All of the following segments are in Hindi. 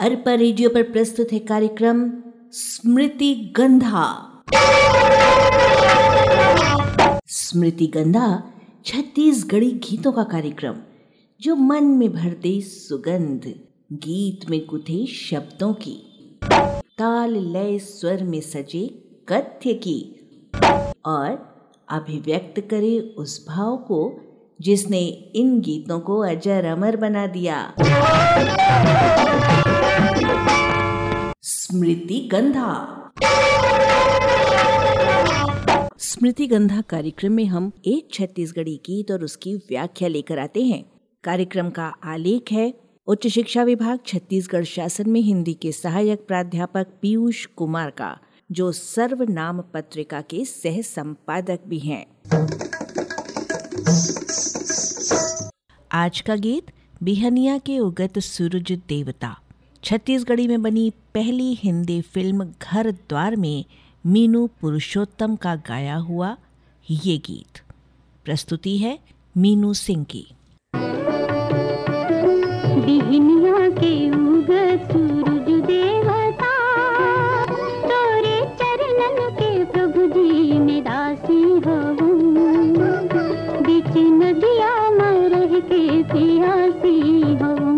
अरपा रेडियो पर प्रस्तुत है कार्यक्रम स्मृति गंधा। स्मृति गंधा छत्तीसगढ़ी गीतों का कार्यक्रम जो मन में भरते सुगंध, गीत में गुथे शब्दों की, ताल लय स्वर में सजे कथ्य की और अभिव्यक्त करे उस भाव को जिसने इन गीतों को अजर अमर बना दिया। स्मृति गंधा। स्मृति गंधा कार्यक्रम में हम एक छत्तीसगढ़ी गीत और उसकी व्याख्या लेकर आते हैं। कार्यक्रम का आलेख है उच्च शिक्षा विभाग छत्तीसगढ़ शासन में हिंदी के सहायक प्राध्यापक पीयूष कुमार का, जो सर्वनाम पत्रिका के सह संपादक भी हैं। आज का गीत बिहनिया के उगत सूरज देवता, छत्तीसगढ़ी में बनी पहली हिंदी फिल्म घर द्वार में मीनू पुरुषोत्तम का गाया हुआ ये गीत। प्रस्तुति है मीनू सिंह की। बिहनिया के उगत सूरज देवता, तोरे चरणन के प्रभु जी में दासी हूँ, बीच नदिया में रह के प्यासी हूँ।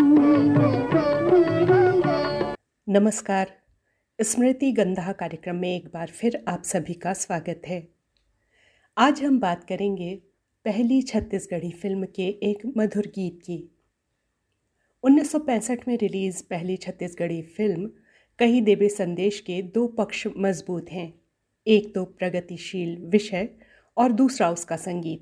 नमस्कार। स्मृति गंधा कार्यक्रम में एक बार फिर आप सभी का स्वागत है। आज हम बात करेंगे पहली छत्तीसगढ़ी फिल्म के एक मधुर गीत की। 1965 में रिलीज पहली छत्तीसगढ़ी फिल्म कहीं देवे संदेश के दो पक्ष मजबूत हैं। एक तो प्रगतिशील विषय और दूसरा उसका संगीत।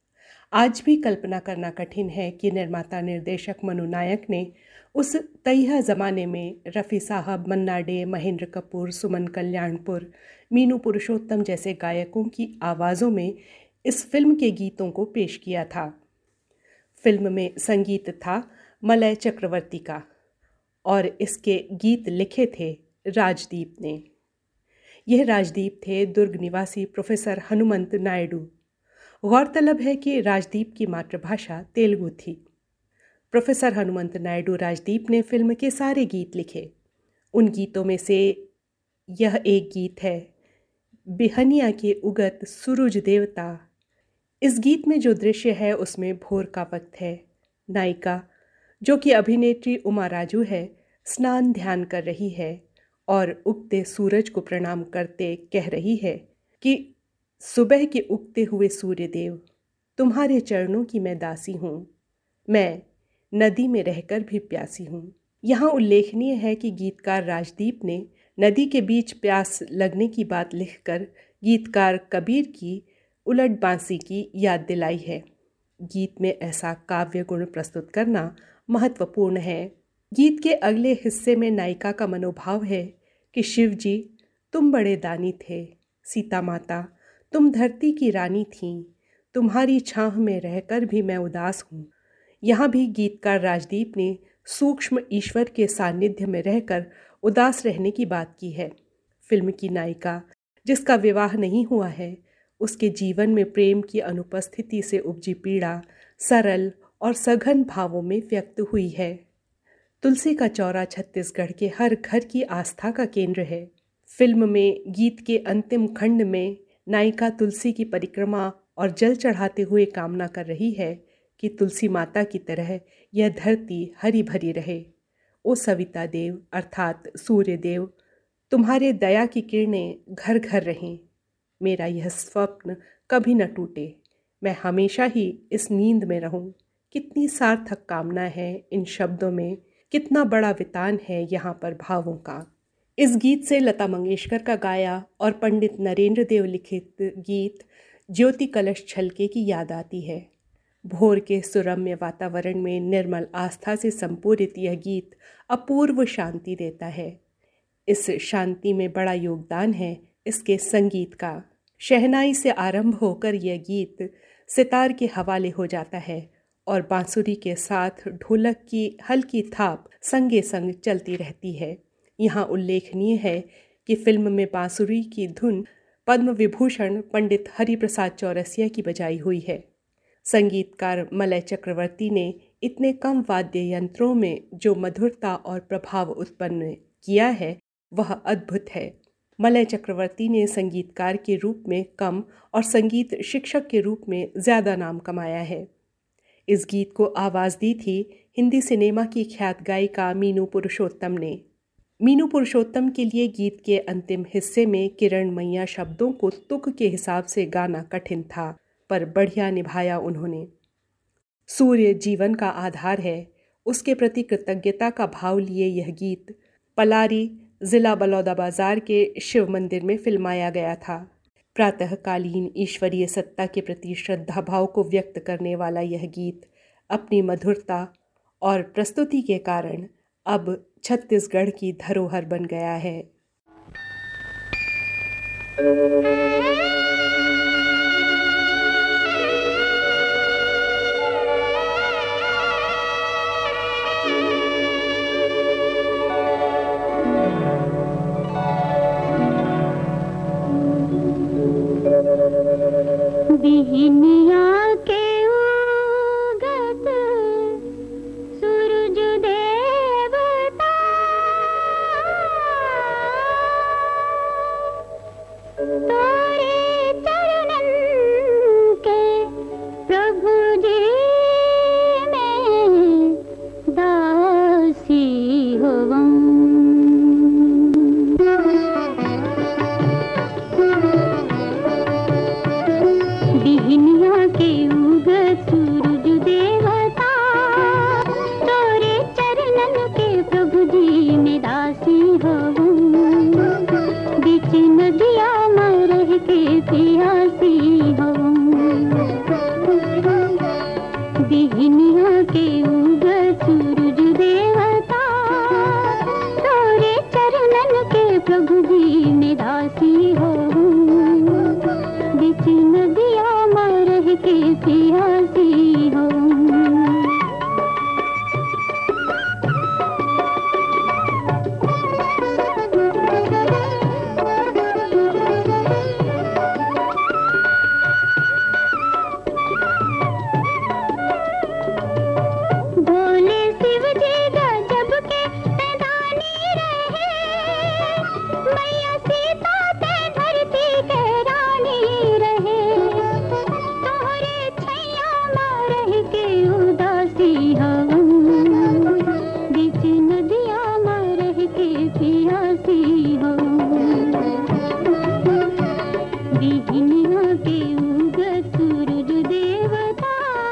आज भी कल्पना करना कठिन है कि निर्माता निर्देशक मनु नायक ने उस तैहा ज़माने में रफ़ी साहब, मन्ना डे, महेंद्र कपूर, सुमन कल्याणपुर, मीनू पुरुषोत्तम जैसे गायकों की आवाज़ों में इस फिल्म के गीतों को पेश किया था। फिल्म में संगीत था मलय चक्रवर्ती का और इसके गीत लिखे थे राजदीप ने। यह राजदीप थे दुर्ग निवासी प्रोफेसर हनुमंत नायडू। गौरतलब है कि राजदीप की मातृभाषा तेलुगु थी। प्रोफेसर हनुमंत नायडू राजदीप ने फिल्म के सारे गीत लिखे। उन गीतों में से यह एक गीत है, बिहनिया के उगत सूरज देवता। इस गीत में जो दृश्य है उसमें भोर का वक्त है। नायिका, जो कि अभिनेत्री उमा राजू है, स्नान ध्यान कर रही है और उगते सूरज को प्रणाम करते कह रही है कि सुबह के उगते हुए सूर्यदेव, तुम्हारे चरणों की मैं दासी हूँ, मैं नदी में रहकर भी प्यासी हूँ। यहाँ उल्लेखनीय है कि गीतकार राजदीप ने नदी के बीच प्यास लगने की बात लिखकर गीतकार कबीर की उलट बांसी की याद दिलाई है। गीत में ऐसा काव्य गुण प्रस्तुत करना महत्वपूर्ण है। गीत के अगले हिस्से में नायिका का मनोभाव है कि शिव जी तुम बड़े दानी थे, सीता माता तुम धरती की रानी थीं, तुम्हारी छाह में रहकर भी मैं उदास हूँ। यहाँ भी गीतकार राजदीप ने सूक्ष्म ईश्वर के सानिध्य में रहकर उदास रहने की बात की है। फिल्म की नायिका, जिसका विवाह नहीं हुआ है, उसके जीवन में प्रेम की अनुपस्थिति से उपजी पीड़ा सरल और सघन भावों में व्यक्त हुई है। तुलसी का चौरा छत्तीसगढ़ के हर घर की आस्था का केंद्र है। फिल्म में गीत के अंतिम खंड में नायिका तुलसी की परिक्रमा और जल चढ़ाते हुए कामना कर रही है कि तुलसी माता की तरह यह धरती हरी भरी रहे। ओ सविता देव अर्थात सूर्य देव, तुम्हारे दया की किरणें घर घर रहें। मेरा यह स्वप्न कभी न टूटे, मैं हमेशा ही इस नींद में रहूं। कितनी सार्थक कामना है इन शब्दों में, कितना बड़ा वितान है यहाँ पर भावों का। इस गीत से लता मंगेशकर का गाया और पंडित नरेंद्र देव लिखित गीत ज्योति कलश छलके की याद आती है। भोर के सुरम्य वातावरण में निर्मल आस्था से संपूरित यह गीत अपूर्व शांति देता है। इस शांति में बड़ा योगदान है इसके संगीत का। शहनाई से आरंभ होकर यह गीत सितार के हवाले हो जाता है और बांसुरी के साथ ढोलक की हल्की थाप संगे संग चलती रहती है। यहाँ उल्लेखनीय है कि फिल्म में बांसुरी की धुन पद्म विभूषण पंडित हरिप्रसाद चौरसिया की बजाई हुई है। संगीतकार मलय चक्रवर्ती ने इतने कम वाद्य यंत्रों में जो मधुरता और प्रभाव उत्पन्न किया है वह अद्भुत है। मलय चक्रवर्ती ने संगीतकार के रूप में कम और संगीत शिक्षक के रूप में ज़्यादा नाम कमाया है। इस गीत को आवाज़ दी थी हिंदी सिनेमा की ख्यात गायिका मीनू पुरुषोत्तम ने। मीनू पुरुषोत्तम के लिए गीत के अंतिम हिस्से में किरण मैया शब्दों को तुक के हिसाब से गाना कठिन था, पर बढ़िया निभाया उन्होंने। सूर्य जीवन का आधार है, उसके प्रति कृतज्ञता का भाव लिए यह गीत पलारी जिला बलौदाबाजार के शिव मंदिर में फिल्माया गया था। प्रातःकालीन ईश्वरीय सत्ता के प्रति श्रद्धा भाव को व्यक्त करने वाला यह गीत अपनी मधुरता और प्रस्तुति के कारण अब छत्तीसगढ़ की धरोहर बन गया है। बिहनिया के उगत सूरज देवता तोरे चरणन के प्रभु जी में दासी होवं। बिहनिया के उगत सूरज देवता तोरे चरणन के प्रभु जी में दासी होवं। बीच नदिया में रह के प्यासी होवं। बिहनिया के उगत सूरज देवता तोरे चरणन के प्रभु जी में दासी होवं। बीच नदिया में रह के प्यासी होवं। भोले शिव जी गजब के पैदानी रहे, मैया सीता ते धरती के रानी रहे। तोहरे छैया में रह के उदासी हवन। बीच नदिया में रह के प्यासी हवन। बिहनिया के उगत सूरज देवता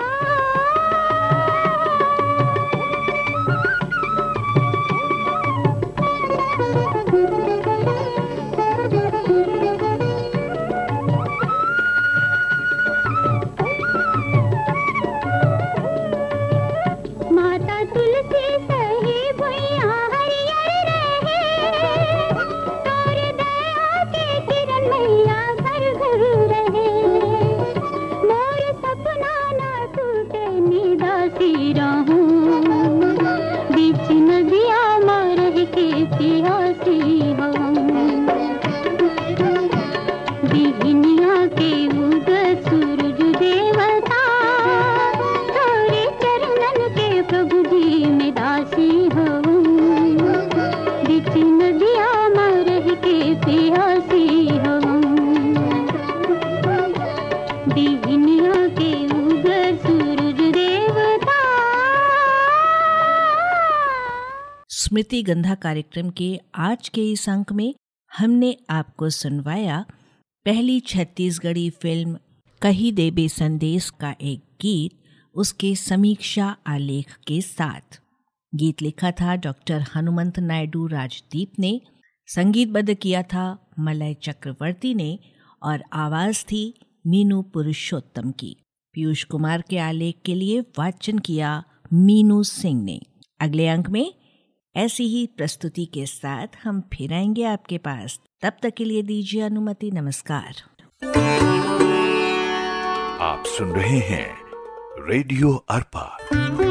माता तुलसी सही भुइया हरियर रहे। तोर दया के किरण मैया घर घर रहे। मोर सपना न टूटे निदासी रहूं। बीच नदिया में रह के प्यासी होवं। बिहनिया के उगत सूरज देवता तोरे चरणन के प्रभु जी में दासी होवं। बीच नदिया में रह के प्यासी होवं। बिहनिया के उगत सूरज देवता। स्मृति गंधा कार्यक्रम के आज के इस अंक में हमने आपको सुनवाया पहली छत्तीसगढ़ी फिल्म कही देबे संदेश का एक गीत, उसके समीक्षा आलेख के साथ। गीत लिखा था डॉक्टर हनुमंत नायडू राजदीप ने, संगीतबद्ध किया था मलय चक्रवर्ती ने और आवाज थी मीनू पुरुषोत्तम की। पीयूष कुमार के आलेख के लिए वाचन किया मीनू सिंह ने। अगले अंक में ऐसी ही प्रस्तुति के साथ हम फिर आएंगे आपके पास। तब तक के लिए दीजिए अनुमति। नमस्कार। आप सुन रहे हैं रेडियो अर्पा।